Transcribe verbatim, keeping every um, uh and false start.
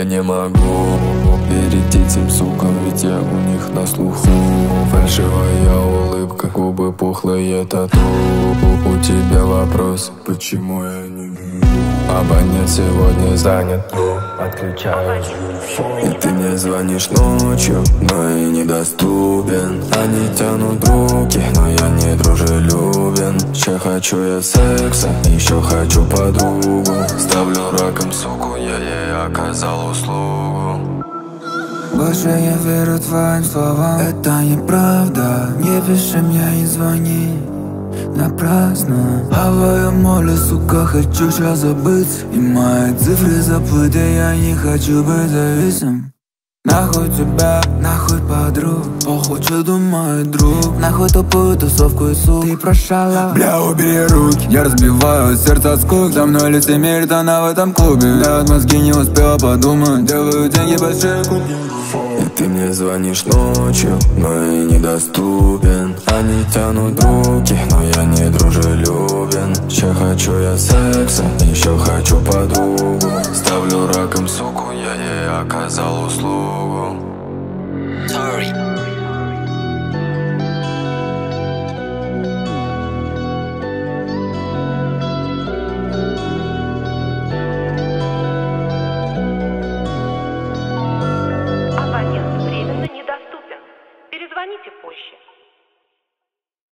я не могу верить этим сукам, ведь я у них на слуху. Фальшивая улыбка, губы пухлые тату. У тебя вопрос, почему я не вижу? Абонент сегодня занят, отключаю. И ты мне звонишь ночью, но и недоступен. Они тянут руки, но я не дружелюбен. Еще хочу я секса, еще хочу подругу. Ставлю раком суку, я ей оказал услугу. Больше я верю твоим словам, это неправда. Не пиши мне и звони напрасно. Хаваю море, сука, хочу сейчас забыть. И мои цифры заплыли, я не хочу быть зависим. Нахуй тебя, нахуй подруг, похуй, что думает друг. Нахуй тупую тусовку и сук, ты прошала. Бля, убери руки, я разбиваю сердце от скук. За мной лицемерит она в этом клубе. Я от мозги не успела подумать, делаю деньги большие куки. И ты мне звонишь ночью, но и недоступен. Они тянут руки, но я не дружелюбен. Еще хочу я секса, еще хочу подругу. Ставлю раком суку, я ей оказал услугу.